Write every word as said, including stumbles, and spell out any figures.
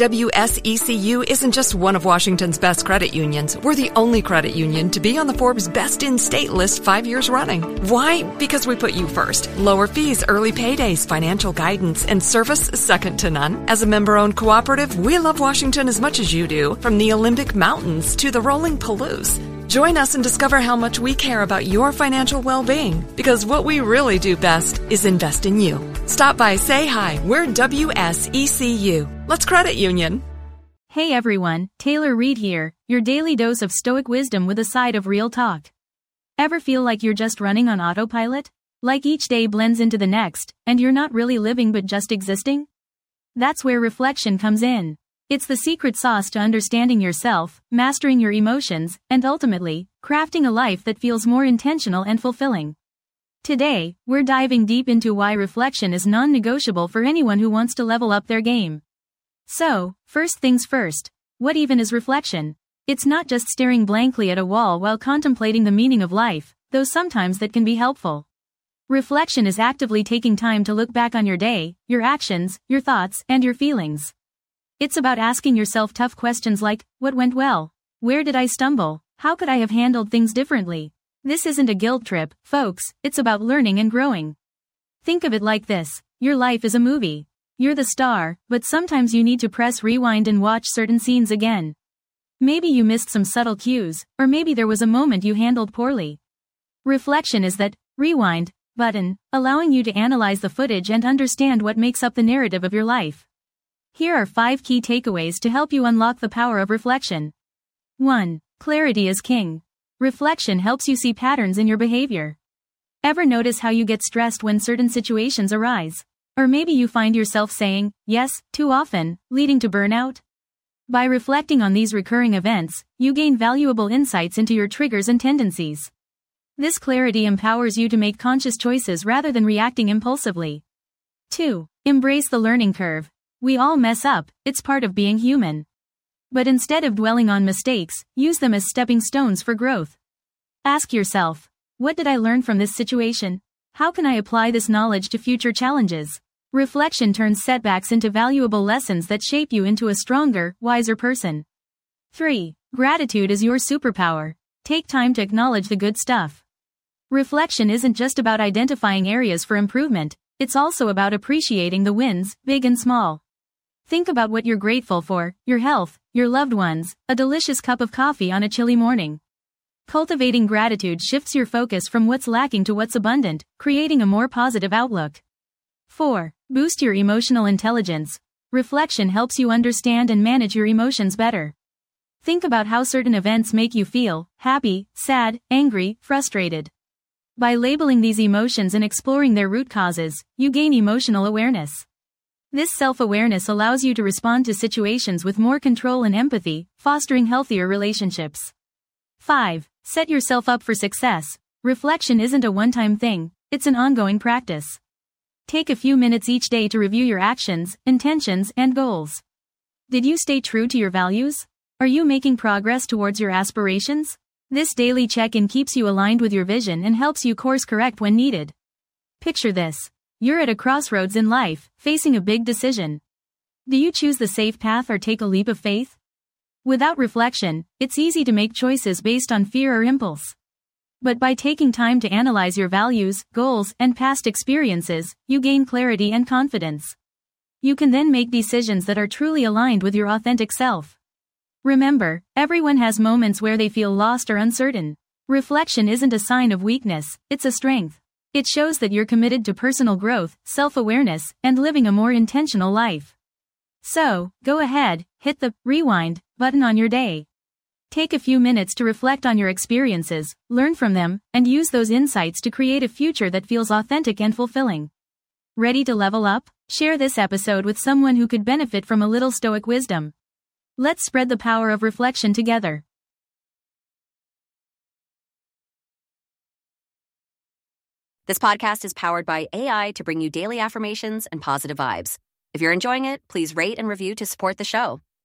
W S E C U isn't just one of Washington's best credit unions. We're the only credit union to be on the Forbes Best in State list five years running. Why? Because we put you first. Lower fees, early paydays, financial guidance, and service second to none. As a member-owned cooperative, we love Washington as much as you do, from the Olympic Mountains to the rolling Palouse. Join us and discover how much we care about your financial well-being, because what we really do best is invest in you. Stop by, say hi. We're W S E C U. Let's credit union. Hey everyone, Taylor Reed here, your daily dose of stoic wisdom with a side of real talk. Ever feel like you're just running on autopilot? Like each day blends into the next, and you're not really living but just existing? That's where reflection comes in. It's the secret sauce to understanding yourself, mastering your emotions, and ultimately, crafting a life that feels more intentional and fulfilling. Today, we're diving deep into why reflection is non-negotiable for anyone who wants to level up their game. So, first things first, what even is reflection? It's not just staring blankly at a wall while contemplating the meaning of life, though sometimes that can be helpful. Reflection is actively taking time to look back on your day, your actions, your thoughts, and your feelings. It's about asking yourself tough questions like, what went well? Where did I stumble? How could I have handled things differently? This isn't a guilt trip, folks, it's about learning and growing. Think of it like this, your life is a movie. You're the star, but sometimes you need to press rewind and watch certain scenes again. Maybe you missed some subtle cues, or maybe there was a moment you handled poorly. Reflection is that rewind button, allowing you to analyze the footage and understand what makes up the narrative of your life. Here are five key takeaways to help you unlock the power of reflection. one. Clarity is king. Reflection helps you see patterns in your behavior. Ever notice how you get stressed when certain situations arise? Or maybe you find yourself saying, yes, too often, leading to burnout? By reflecting on these recurring events, you gain valuable insights into your triggers and tendencies. This clarity empowers you to make conscious choices rather than reacting impulsively. two. Embrace the learning curve. We all mess up, it's part of being human. But instead of dwelling on mistakes, use them as stepping stones for growth. Ask yourself, what did I learn from this situation? How can I apply this knowledge to future challenges? Reflection turns setbacks into valuable lessons that shape you into a stronger, wiser person. three. Gratitude is your superpower. Take time to acknowledge the good stuff. Reflection isn't just about identifying areas for improvement, it's also about appreciating the wins, big and small. Think about what you're grateful for, your health, your loved ones, a delicious cup of coffee on a chilly morning. Cultivating gratitude shifts your focus from what's lacking to what's abundant, creating a more positive outlook. four. Boost your emotional intelligence. Reflection helps you understand and manage your emotions better. Think about how certain events make you feel, happy, sad, angry, frustrated. By labeling these emotions and exploring their root causes, you gain emotional awareness. This self-awareness allows you to respond to situations with more control and empathy, fostering healthier relationships. five. Set yourself up for success. Reflection isn't a one-time thing, it's an ongoing practice. Take a few minutes each day to review your actions, intentions, and goals. Did you stay true to your values? Are you making progress towards your aspirations? This daily check-in keeps you aligned with your vision and helps you course correct when needed. Picture this. You're at a crossroads in life, facing a big decision. Do you choose the safe path or take a leap of faith? Without reflection, it's easy to make choices based on fear or impulse. But by taking time to analyze your values, goals, and past experiences, you gain clarity and confidence. You can then make decisions that are truly aligned with your authentic self. Remember, everyone has moments where they feel lost or uncertain. Reflection isn't a sign of weakness, it's a strength. It shows that you're committed to personal growth, self-awareness, and living a more intentional life. So, go ahead, hit the rewind button on your day. Take a few minutes to reflect on your experiences, learn from them, and use those insights to create a future that feels authentic and fulfilling. Ready to level up? Share this episode with someone who could benefit from a little stoic wisdom. Let's spread the power of reflection together. This podcast is powered by A I to bring you daily affirmations and positive vibes. If you're enjoying it, please rate and review to support the show.